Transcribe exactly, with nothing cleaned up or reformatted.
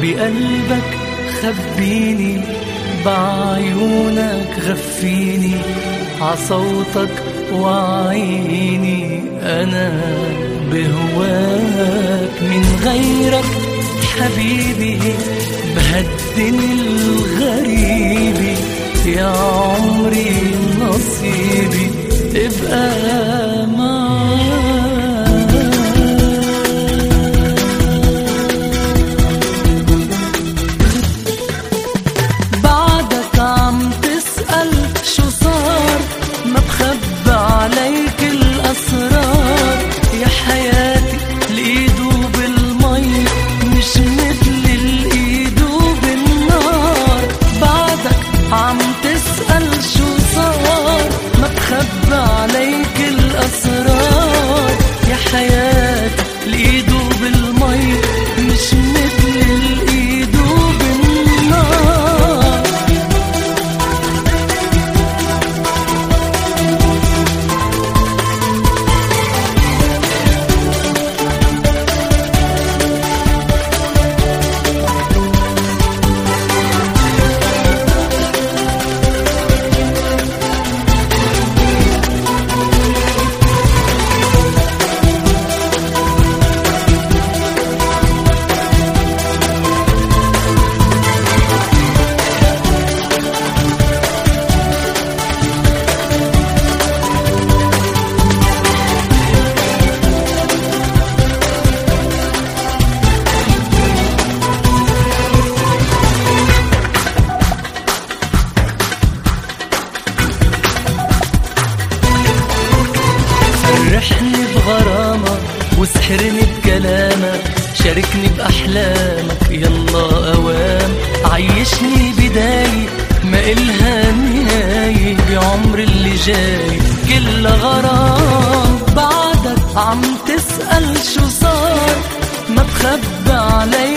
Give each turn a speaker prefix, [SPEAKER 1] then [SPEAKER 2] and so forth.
[SPEAKER 1] بقلبك خبيني، بعيونك غفيني، عصوتك وعيني أنا بهواك من غيرك حبيبي، بهالدنيا الغريبة يا عمري نصيبي ابقى معاك. بعدك عم تسأل شو صار، ما بخبى عليك الأسرار، يا حياتي الإيدو بالمي مش مثل الإيدو بالنار. بعدك عم تسأل شو صار، ما بخبى عليك الأسرار، يا حياتي الإيدو بالمي مش مثل الإيدو بالنار. فرحني بغرامك وسحرني بكلامك، شاركني بأحلامك يلا أوام، عيشني بداية ما إلها نهاية بعمر اللي جاي كل غرام. بعدك عم تسأل شو صار، ما بخبى علي